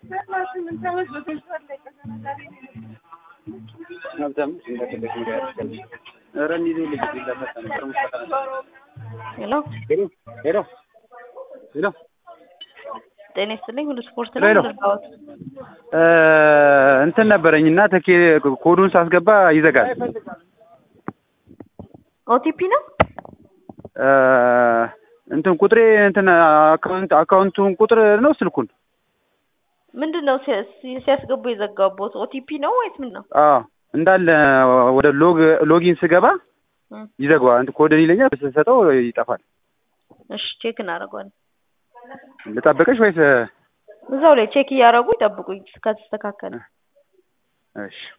Hello. Hello. Hello. ጤና ይስጥልኝ ሁሉ ስፖርት ነው እንደዛውት እንትን ነበረኝና ተኬ ኮዱን ሳስገባ ይዘጋል። ኦቲፒ ነው እንትን ቁጥሬ እንትን አካውንቱን ቁጥር ነው ስልኩን ምንድነው ሲያስገቡ የዘጋውበት ኦቲፒ ነው ወይስ ምን ነው? አዎ እንዳለ ወደ ሎጊን ስገባ ይዘጋዋል። እንትን ኮድ ይለኛል ስሰጠው ይጠፋል። እሺ ቼክ እናደርጋለን። ልጠብቅሽ ወይስ እዛው ላይ ቼክ እያደረጉ ይጠብቁኝ ከተስተካከለ? እሺ